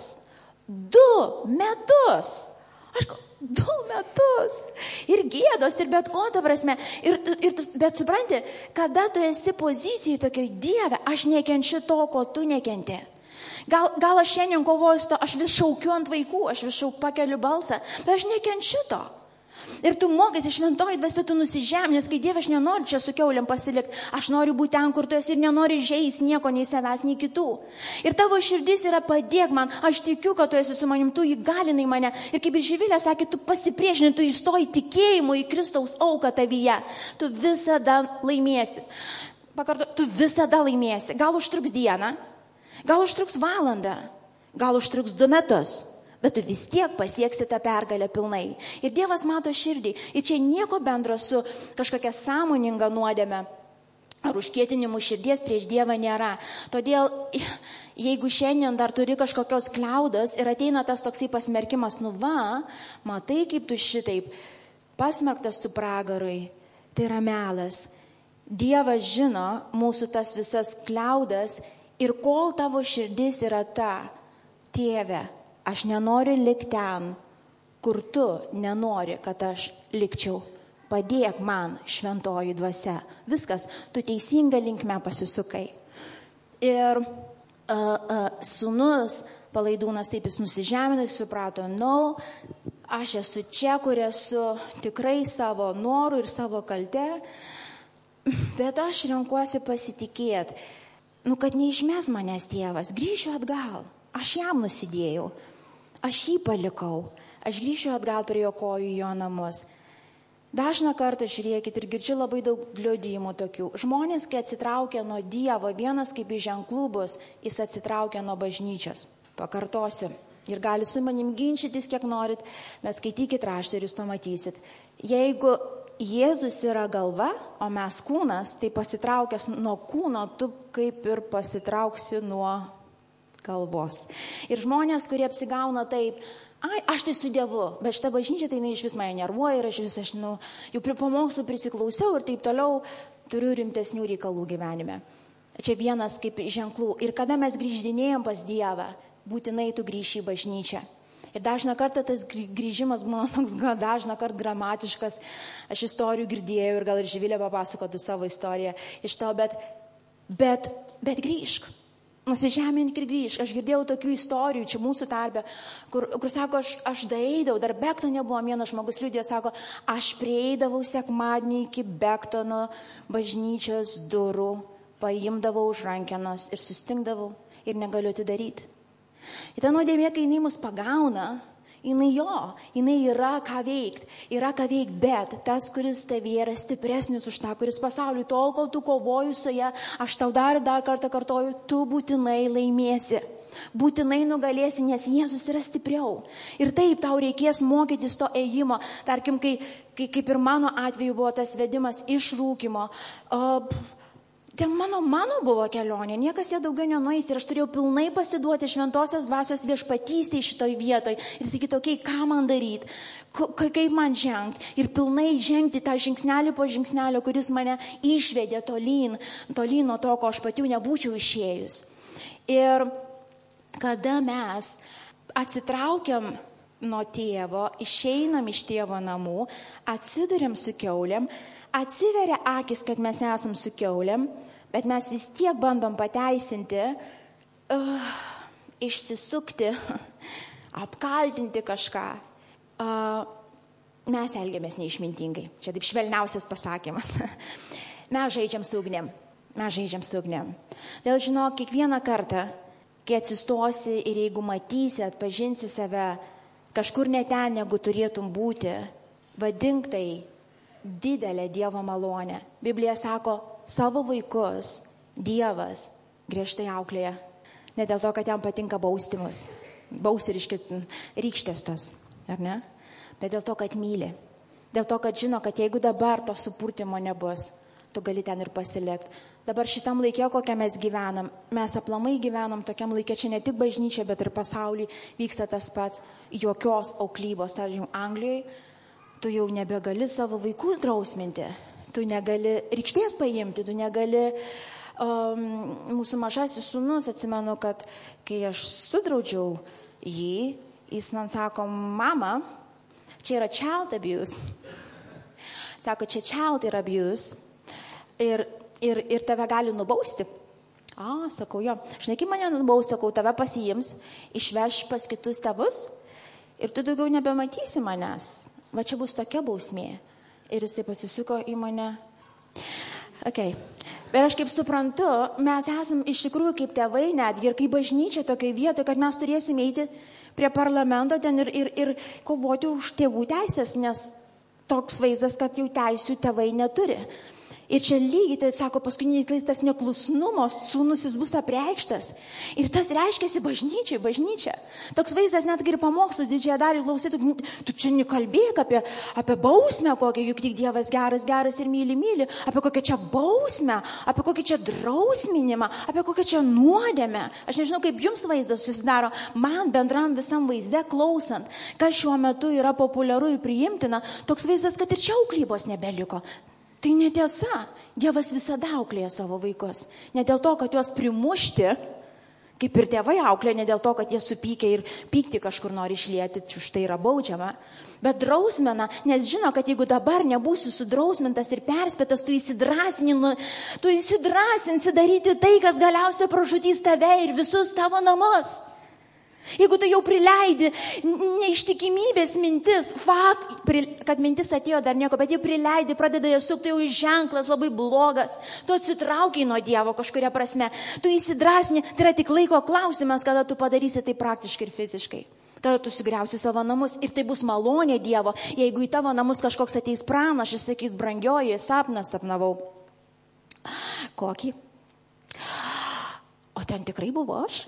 Speaker 1: Du metus. Aš du metus. Ir gėdos, ir bet ko, ta prasme. Ir, ir, bet supranti, kada tu esi pozicijai tokioj, Dieve, aš nekenčiu to, ko tu nekenti. Gal, gal aš šiandien kovoju su to, aš vis šaukiu ant vaikų, aš vis šauk pakeliu balsą, bet aš nekenčiu to. Ir tu mokėsi šventoji dvasia, tu nusižem, nes kai Dieve, aš nenoriu čia su kiaulėm pasilikti, aš noriu būti ten, kur tu esi ir nenoriu žeis nieko, nei savęs, nei kitų. Ir tavo širdis yra padėk man, aš tikiu, kad tu esi su manim, tu įgalinai mane. Ir kaip ir Živilė sakė, tu pasipriešini, tu įstoji tikėjimu į Kristaus auką tavyje. Tu visada laimėsi. Pakarto, tu visada laimėsi. Gal užtruks dieną, gal užtruks valandą, gal užtruks du metus. Bet tu vis tiek pasieksi tą pergalę pilnai. Ir Dievas mato širdį. Ir čia nieko bendro su kažkokia sąmoninga nuodėme ar užkietinimu širdies prieš Dievą nėra. Todėl, jeigu šiandien dar turi kažkokios kliaudos ir ateina tas toksai pasmerkimas, nu va, matai, kaip tu šitaip pasmerktas tu pragarui, tai yra melas. Dievas žino mūsų tas visas kliaudas ir kol tavo širdis yra ta, Tėve, aš nenoriu likti ten, kur tu nenori, kad aš likčiau. Padėk man, šventoji dvasia. Viskas, tu teisinga linkme pasisukai. Ir uh, uh, sūnus Palaidūnas taip jis nusižemino, jis suprato, no, aš esu čia, kur esu tikrai savo norų ir savo kalte, bet aš renkuosi pasitikėti, nu, kad neišmes manęs Dievas, grįšiu atgal, aš jam nusidėjau. Aš jį palikau, aš grįšiu atgal prie jo kojų jo namus. Dažną kartą žiūrėkit ir girdžiu labai daug liudijimų tokių. Žmonės, kai atsitraukia nuo Dievo, vienas kaip iš ženklų bus, jis atsitraukia nuo bažnyčios. Pakartosiu. Ir gali su manim ginčytis, kiek norit, bet skaitykit raštą ir jūs pamatysit. Jeigu Jėzus yra galva, o mes kūnas, tai pasitraukęs nuo kūno, tu kaip ir pasitrauksi nuo galvos. Ir žmonės, kurie apsigauna taip, ai, aš tai su Dievu, bet šitą bažnyčią tai iš vis mane nervuoja ir aš vis, aš, nu, jau prie pamokslų prisiklausiau ir taip toliau turiu rimtesnių reikalų gyvenime. Čia vienas kaip ženklų. Ir kada mes grįždinėjom pas Dievą, būtinai tu grįši į bažnyčią. Ir dažną kartą tas grįžimas būna toks dažną kartą gramatiškas. Aš istorijų girdėjau ir gal ir Živilė papasakotų savo istoriją iš to, bet, bet, bet grįžk. Nusižemink ir grįžk. Aš girdėjau tokių istorijų čia mūsų tarpe, kur, kur sako, aš, aš daeidavau, dar Bektono buvo vienas žmogus liudija, sako, aš prieidavau sekmadienį iki Bektono bažnyčios durų, paimdavau už rankenos ir sustingdavau ir negaliu atidaryti. Ir ta nuodėmė, kai jinai mus pagauna, jinai jo, jinai yra ką veikti, yra ką veikti, bet tas, kuris tavyje yra stipresnis už tą, kuris pasauliui, tol, kol tu kovoji su ja, aš tau dar ir dar kartą kartoju, tu būtinai laimėsi, būtinai nugalėsi, nes Jėzus yra stipriau. Ir taip tau reikės mokytis to ėjimo, tarkim, kai, kai, kaip ir mano atveju buvo tas vedimas iš rūkymo, uh, ten mano, mano buvo kelionė, niekas ją daugiau nenueis ir aš turėjau pilnai pasiduoti šventosios dvasios viešpatystėje šitoj vietoj ir sakyti, okei, okay, ką man daryti, kaip man žengti ir pilnai žengti tą žingsnelį po žingsnelio, kuris mane išvedė tolyn, tolyn nuo to, ko aš pati nebūčiau išėjus. Ir kada mes atsitraukiam nuo tėvo, išeinam iš tėvo namų, atsiduriam su kiaulėm, atsiveria akis, kad mes esam su kiaulėm, bet mes vis tiek bandom pateisinti, uh, išsisukti, apkaltinti kažką. Uh, mes elgiamės neišmintingai. Čia taip švelniausias pasakymas. Mes žaidžiam su ugnėm. Mes žaidžiam su ugnėm. Dėl žinok, kiekvieną kartą, kai atsistosi ir jeigu matysi, atpažinsi save kažkur ne ten, negu turėtum būti, vadink tai didelė Dievo malonė. Biblija sako, savo vaikus Dievas griežtai auklėja. Ne dėl to, kad jam patinka baustimus. Bausti rykštės tos, ar ne? Bet dėl to, kad myli. Dėl to, kad žino, kad jeigu dabar to supurtimo nebus, tu gali ten ir pasilikti. Dabar šitam laikė, kokią mes gyvenam, mes aplamai gyvenam tokiam laikė, čia ne tik bažnyčia, bet ir pasaulyje vyksta tas pats, jokios auklybos. Tarkim, Anglijoje tu jau nebegali savo vaikų drausminti, tu negali rykštės paimti, tu negali, um, mūsų mažasis sūnus, atsimenu, kad kai aš sudraudžiau jį, jis man sako, mama, čia yra child abuse. Sako, čia child yra abuse ir, ir, ir tave gali nubausti. A, sakau, jo, žinai, kai mane nubaus, sakau, tave pasiims, išveš pas kitus tėvus ir tu daugiau nebematysi manęs. Va čia bus tokia bausmė. Ir jisai pasisuko į mane. Okay. Bet aš kaip suprantu, mes esam iš tikrųjų kaip tėvai netgi ir kaip bažnyčia tokiai vietoje, kad mes turėsime eiti prie parlamento ten ir, ir, ir kovoti už tėvų teisės, nes toks vaizdas, kad jų teisių tėvai neturi. Ir čia lygiai, tai sako, paskutinis tas neklusnumo sūnus jis bus apreikštas. Ir tas reiškiasi bažnyčiai, bažnyčia. Toks vaizdas net ir pamokslus didžiąją dalį klausytų, tu čia nekalbėk apie, apie bausmę kokią, juk tik Dievas geras, geras ir myli, myli, apie kokią čia bausmę, apie kokį čia drausminimą, apie kokią čia nuodėmę. Aš nežinau, kaip jums vaizdas susidaro, man bendram visam vaizde klausant, kas šiuo metu yra populiaru ir priimtina, toks vaizdas, kad ir čia auklybos nebeliko. Tai netiesa. Dievas visada auklėja savo vaikus. Ne dėl to, kad juos primušti, kaip ir tėvai auklė, ne dėl to, kad jie supykia ir pykti kažkur nori išlieti, už tai yra baudžiama, bet drausmina, nes žino, kad jeigu dabar nebūsiu sudrausmintas ir perspėtas, tu įsidrasini, tu įsidrasinsi daryti tai, kas galiausiai pražudys tave ir visus tavo namus. Jeigu tu jau prileidi neištikimybės mintis, fakt, kad mintis atėjo dar nieko, bet jau prileidi, pradeda jas sukti, tai jau ženklas labai blogas. Tu atsitraukiai nuo Dievo kažkuria prasme. Tu įsidrasni, tai yra tik laiko klausimas, kada tu padarysi tai praktiškai ir fiziškai. Tada tu sugriausi savo namus ir tai bus malonė Dievo. Jeigu į tavo namus kažkoks ateis pranašas, sakys, brangioji, sapną sapnavau. Kokį? O ten tikrai buvo aš?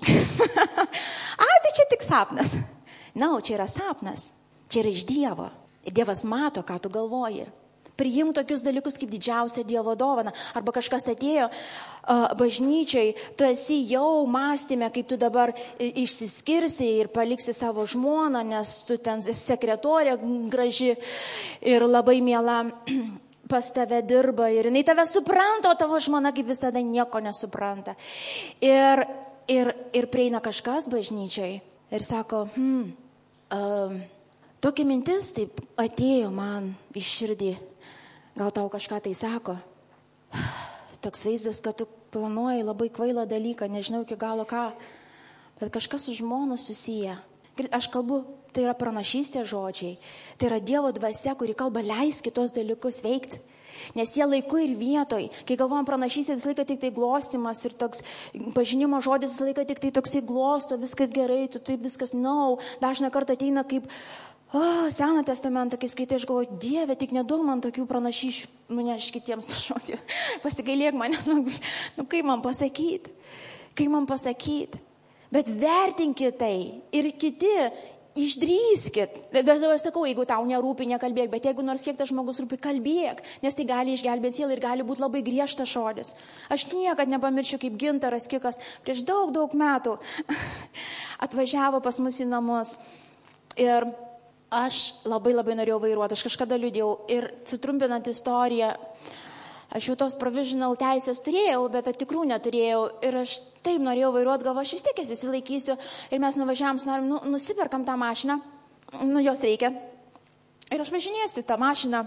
Speaker 1: Ai, tai čia tik sapnas. Na, no, čia yra sapnas. Čia yra iš Dievo. Ir Dievas mato, ką tu galvoji. Priimk tokius dalykus kaip didžiausia Dievo dovana. Arba kažkas atėjo uh, bažnyčiai, tu esi jau mąstyme, kaip tu dabar išsiskirsi ir paliksi savo žmoną, nes tu ten sekretorė graži ir labai miela pas tave dirba ir jinai tave supranta, o tavo žmona kaip visada nieko nesupranta. Ir, ir, ir prieina kažkas bažnyčiai ir sako, hm, uh, tokia mintis taip atėjo man iš širdį. Gal tau kažką tai sako? Toks vaizdas, kad tu planuoji labai kvailą dalyką, nežinau iki galo ką, bet kažkas su žmona susiję. Aš kalbu, tai yra pranašystės žodžiai, tai yra Dievo dvasia, kuri kalba, leis kitos dalykus veikti. Nes jie laiku ir vietoj, kai galvojam pranašystė, visą laiką tik tai glostimas ir toks pažinimo žodis, visą laiką tik tai toksai glosto, viskas gerai, tu taip viskas, no, dažną kartą ateina kaip oh, Seną testamentą, kai skaitai, aš galvoju, Dieve, tik neduok man tokių pranašyšių, nu ne aš kitiems žodžiu, pasigailėk manęs, nu, nu kaip man pasakyti, kaip man pasakyti, bet vertinkit tai ir kiti išdrįskit, bet aš sakau, jeigu tau nerūpi, nekalbėk, bet jeigu nors kiek tas žmogus rūpi, kalbėk, nes tai gali išgelbėti sielą ir gali būti labai griežtas žodis. Aš niekad nepamiršiu, kaip Gintaras Kikas prieš daug, daug metų atvažiavo pas mus į namus ir aš labai labai norėjau vairuoti, aš kažkada liūdėjau ir sutrumpinant istoriją, aš jau tos provisional teisės turėjau, bet tikrų neturėjau ir aš taip norėjau vairuoti, galvo, aš vis tiek įsilaikysiu ir mes nuvažiavam, norim, nu, nusiperkam tą mašiną, nu jos reikia ir aš važinėsiu tą mašiną,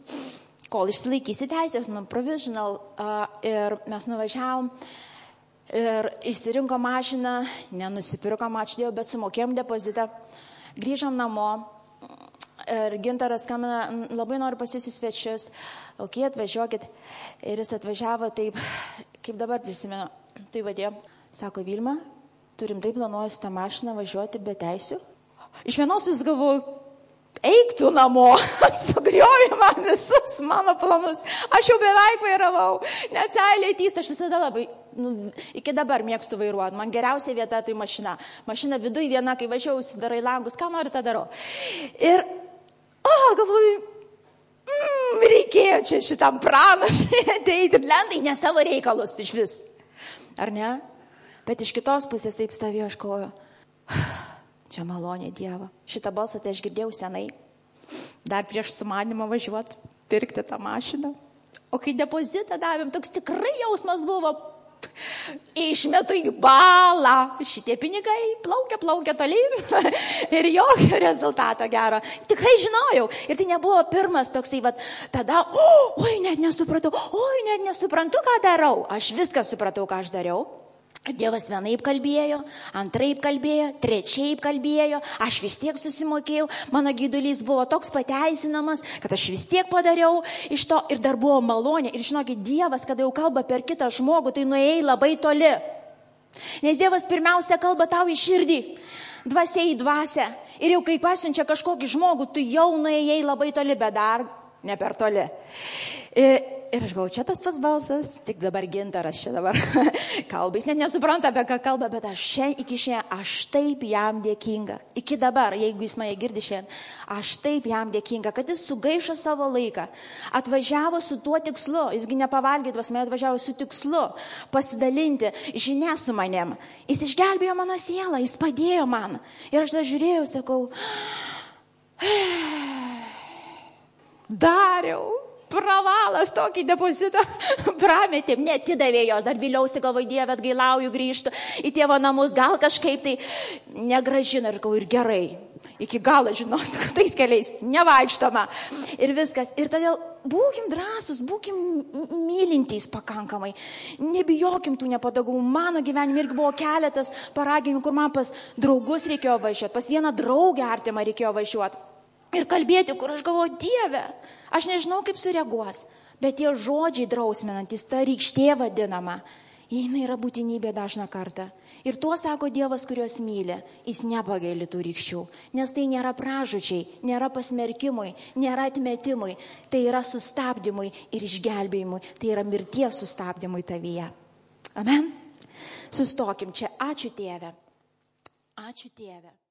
Speaker 1: kol išsilaikysiu teisės, nu provisional uh, ir mes nuvažiavam ir išsirinko mašiną, nenusipirkom, ačiū Dievui, bet sumokėjom depozitą, grįžom namo. Ir Gintaras skambina, labai noriu pas jūs į svečius, ok, atvažiuokit. Ir jis atvažiavo taip, kaip dabar prisimenu, tai vadėjo, sako, Vilma, turim taip planuoju tą mašiną važiuoti be teisių. Iš vienos vis galvoju, eik tu namo, sugriovė man visus mano planus, aš jau beveik vairavau, net seilė tįst, aš visada labai, nu, iki dabar mėgstu vairuoti, man geriausia vieta tai mašina. Mašina viduj viena, kai važiuoju, užsidarai langus, ką nori, tą darau. Ir O, galvoju, mm, reikėjo čia šitam pranašai ateiti ir lendai ne savo reikalus iš vis. Ar ne? Bet iš kitos pusės taip stovėjo, aš koju. Čia malonė Dievo. Šitą balsą tai aš girdėjau senai. Dar prieš sumanimą važiuoti, pirkti tą mašiną. O kai depozitą davėm, toks tikrai jausmas buvo. Išmetu į balą. Šitie pinigai plaukia, plaukia tolyn ir jokio rezultato gero. Tikrai žinojau. Ir tai nebuvo pirmas toksai, vat, tada, o, oi, net nesupratau, oi, net nesuprantu, ką darau. Aš viską supratau, ką aš dariau. Dievas vienaip kalbėjo, antraip kalbėjo, trečiaip kalbėjo, aš vis tiek susimokėjau, mano gydulys buvo toks pateisinamas, kad aš vis tiek padariau iš to ir dar buvo malonė. Ir žinokit, Dievas, kada jau kalba per kitą žmogų, tai nuėjai labai toli. Nes Dievas pirmiausia kalba tau į širdį, dvasia į dvasią. Ir jau kai pasiunčia kažkokį žmogų, tu jau nuėjai labai toli, bet dar ne per toli. Ir Ir aš galvoju, čia tas pats balsas, tik dabar Gintaras čia dabar kalba. Jis net nesupranta, apie ką kalba, bet aš šiandien iki šiandien, aš taip jam dėkinga. Iki dabar, jeigu jis mane girdi šiandien, aš taip jam dėkinga, kad jis sugaišo savo laiką. Atvažiavo su tuo tikslu, jisgi nepavalgė, pas mane atvažiavo su tikslu pasidalinti žinia su manim. Jis išgelbėjo mano sielą, jis padėjo man. Ir aš tada žiūrėjau, sakau, Dariau. Pravalas tokį depozitą prametėm, netidavė jo, aš dar viliausi, galvoju, Dieve, atgailauju, grįžtų į tėvo namus, gal kažkaip tai negražina ir galvoju, ir gerai, iki galo žinosiu, kad tais keliais nevaikštama ir viskas. Ir todėl būkim drąsus, būkim mylintys pakankamai, nebijokim tų nepatogumų. Mano gyvenime irgi buvo keletas paraginimų, kur man pas draugus reikėjo važiuoti, pas vieną draugę artimą reikėjo važiuoti. Ir kalbėti, kur aš galvoju, Dieve, aš nežinau, kaip sureaguos, bet tie žodžiai drausminantis, ta rykštė vadinama, jinai yra būtinybė dažną kartą. Ir tuo sako Dievas, kuriuos myli, jis nepagaili tų rykščių, nes tai nėra pražūčiai, nėra pasmerkimui, nėra atmetimui, tai yra sustabdymui ir išgelbėjimui, tai yra mirties sustabdymui tavyje. Amen. Sustokim čia. Ačiū Tėve. Ačiū Tėve.